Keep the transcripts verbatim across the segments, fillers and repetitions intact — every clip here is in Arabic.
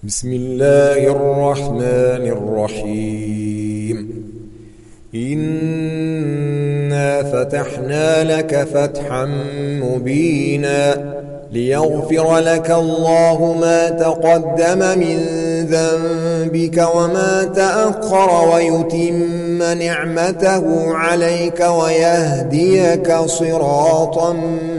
بسم الله الرحمن الرحيم إنا فتحنا لك فتحا مبينا ليغفر لك الله ما تقدم من ذنبك وما تأخر ويتم نعمته عليك ويهديك صراطا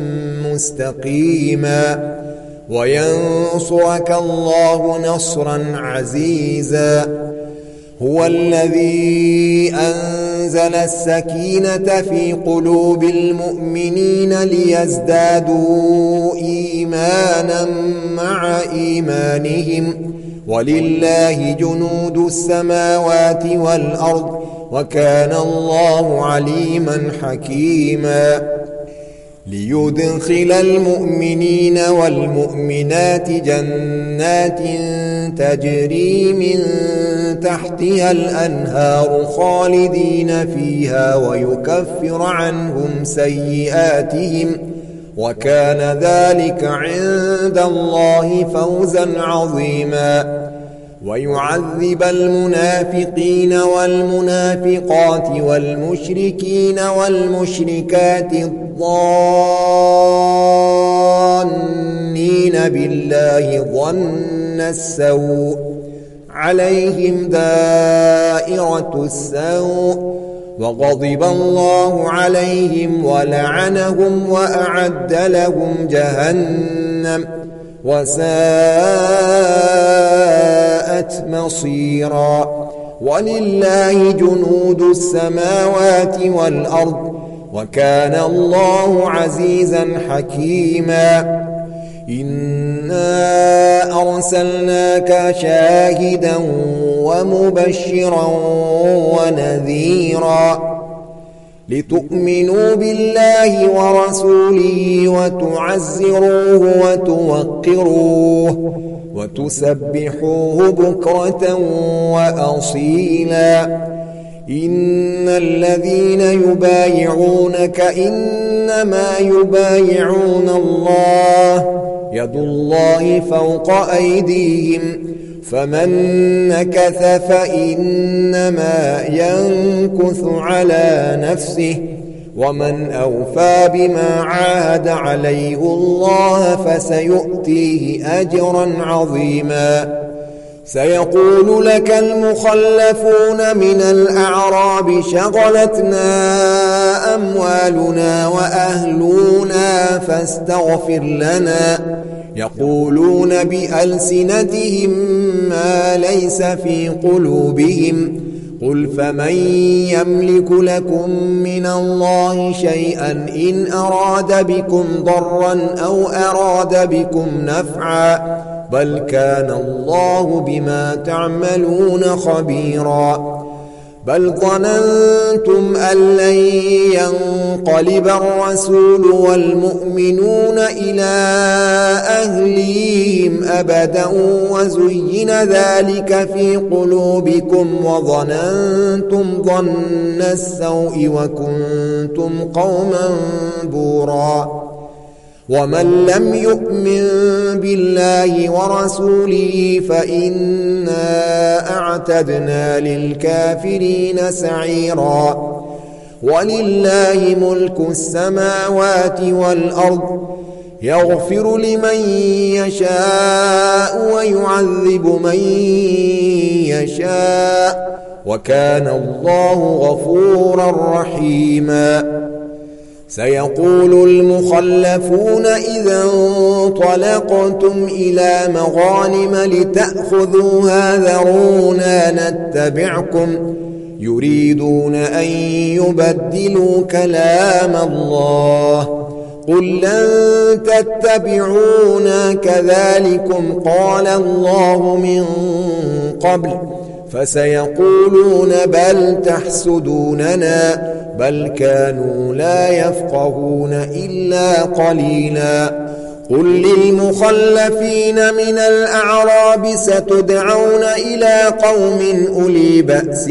مستقيما وينصرك الله نصرا عزيزا. هو الذي أنزل السكينة في قلوب المؤمنين ليزدادوا إيمانا مع إيمانهم ولله جنود السماوات والأرض وكان الله عليما حكيما. ليدخل المؤمنين والمؤمنات جنات تجري من تحتها الأنهار خالدين فيها ويكفر عنهم سيئاتهم وكان ذلك عند الله فوزا عظيما. ويعذب المنافقين والمنافقات والمشركين والمشركات الظانين بالله ظن السوء عليهم دائرة السوء وغضب الله عليهم ولعنهم وأعد لهم جهنم وساءت مصيرا. ولله جنود السماوات والأرض وكان الله عزيزا حكيما. إنا أرسلناك شاهدا ومبشرا ونذيرا لتؤمنوا بالله ورسوله وتعزروه وتوقروه وتسبحوه بكرة وأصيلا. إن الذين يبايعونك إنما يبايعون الله يد الله فوق أيديهم فمن نكث فإنما ينكث على نفسه ومن أوفى بما عاهد عليه الله فسيؤتيه أجرا عظيما. سيقول لك المخلفون من الأعراب شغلتنا أموالنا وأهلنا فاستغفر لنا يقولون بألسنتهم ما ليس في قلوبهم قل فمن يملك لكم من الله شيئا إن أراد بكم ضرا أو أراد بكم نفعا بل كان الله بما تعملون خبيرا. بل ظننتم أن لن ينقلب الرسول والمؤمنون إلى أهليهم أبدا وزين ذلك في قلوبكم وظننتم ظن السوء وكنتم قوما بورا. ومن لم يؤمن بالله ورسوله فإنا أعتدنا للكافرين سعيرا. ولله ملك السماوات والأرض يغفر لمن يشاء ويعذب من يشاء وكان الله غفورا رحيما. سيقول المخلفون إذا انطلقتم إلى مغانم لتأخذوها ذرونا نتبعكم يريدون أن يبدلوا كلام الله قل لن تتبعونا كذلكم قال الله من قبل فسيقولون بل تحسدوننا بل كانوا لا يفقهون إلا قليلا. قل للمخلفين من الأعراب ستدعون إلى قوم أولي بأس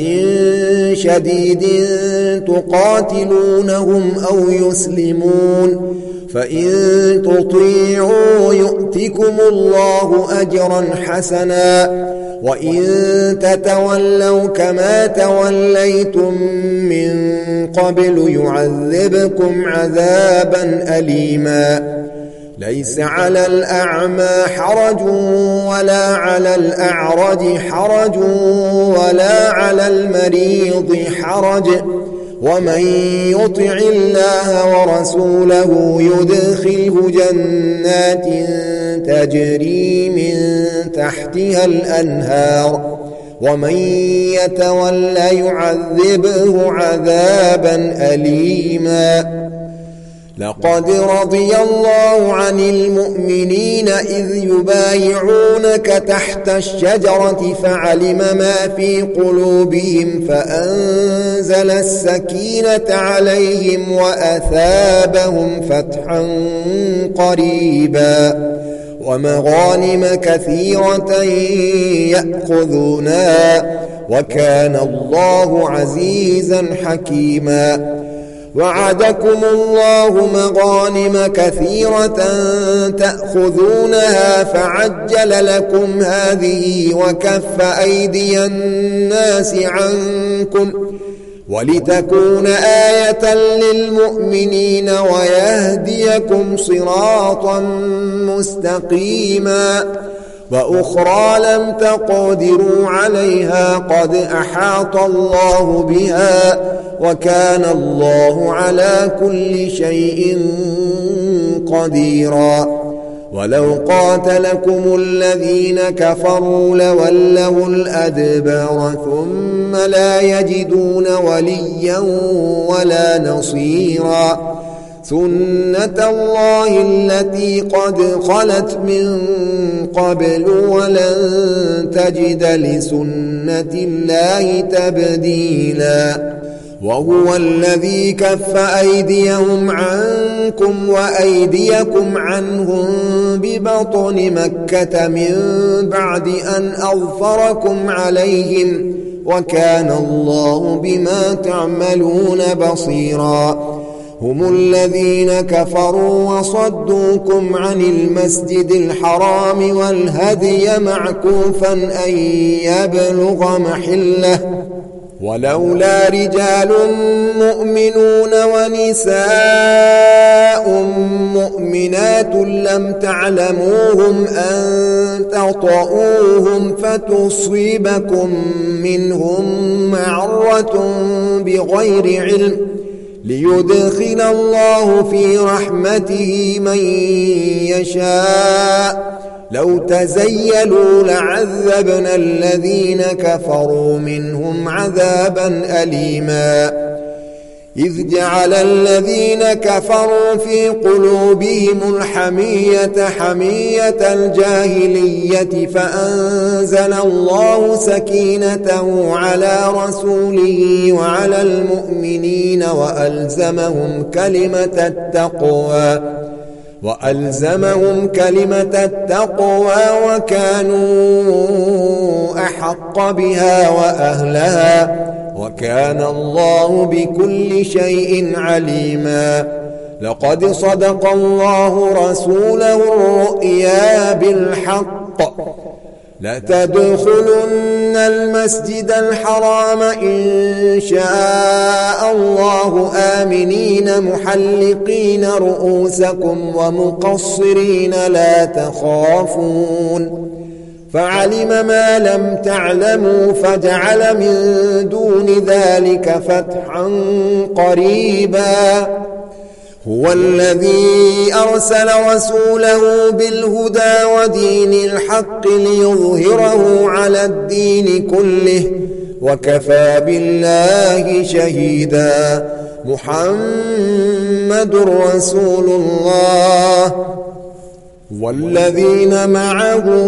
شديد تقاتلونهم أو يسلمون فإن تطيعوا يؤتكم الله أجرا حسنا وإن تتولوا كما توليتم من قبل يعذبكم عذابا أليما ليس على الأعمى حرج ولا على الأعرج حرج ولا على المريض حرج ومن يطع الله ورسوله يدخله جنات تجري من تحتها الأنهار ومن يتولى يعذبه عذابا أليما لقد رضي الله عن المؤمنين إذ يبايعونك تحت الشجرة فعلم ما في قلوبهم فأنزل السكينة عليهم وأثابهم فتحا قريبا ومغانم كثيرة يأخذونها وكان الله عزيزا حكيما وعدكم الله مغانم كثيرة تأخذونها فعجل لكم هذه وكف أيدي الناس عنكم ولتكون آية للمؤمنين ويهديكم صراطا مستقيما وأخرى لم تقدروا عليها قد أحاط الله بها وكان الله على كل شيء قديرا ولو قاتلكم الذين كفروا لولوا الأدبار ثم لا يجدون وليا ولا نصيرا سنة الله التي قد خلت من قبل ولن تجد لسنة الله تبديلا وهو الذي كف أيديهم عنكم وأيديكم عنهم ببطن مكة من بعد أن أظفركم عليهم وكان الله بما تعملون بصيرا هم الذين كفروا وصدوكم عن المسجد الحرام والهدي معكوفا أن يبلغ محله ولولا رجال مؤمنون ونساء مؤمنات لم تعلموهم أن تطؤوهم فتصيبكم منهم معرة بغير علم ليدخل الله في رحمته من يشاء لو تزيلوا لعذبنا الذين كفروا منهم عذابا أليما إذ جعل الذين كفروا في قلوبهم الحمية حمية الجاهلية فأنزل الله سكينته على رسوله وعلى المؤمنين وألزمهم كلمة التقوى وألزمهم كلمة التقوى وكانوا أحق بها وأهلها وكان الله بكل شيء عليما لقد صدق الله رسوله الرؤيا بالحق لتدخلن المسجد الحرام إن شاء الله آمنين محلقين رؤوسكم ومقصرين لا تخافون فعلم ما لم تعلموا فجعل من دون ذلك فتحا قريبا هو الذي أرسل رسوله بالهدى ودين الحق ليظهره على الدين كله وكفى بالله شهيدا محمد رسول الله والذين معه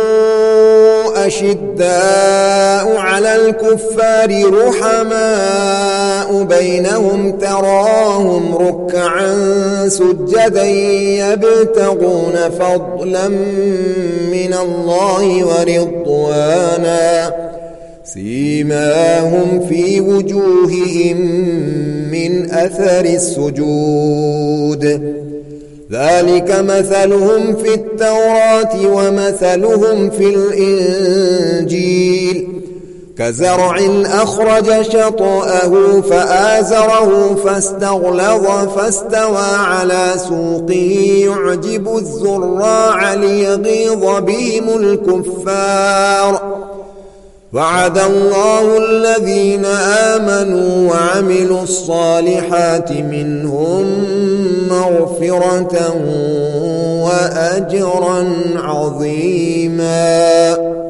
أشداء على الكفار رحماء بينهم تراهم ركعا سجدا يبتغون فضلا من الله ورضوانا سيماهم في وجوههم من أثر السجود ذلك مثلهم في التوراة ومثلهم في الإنجيل كزرع أخرج شطأه فآزره فاستغلظ فاستوى على سوقه يعجب الزراع ليغيظ بهم الكفار وعد الله الذين آمنوا وعملوا الصالحات منهم مغفرة وأجرا عظيما.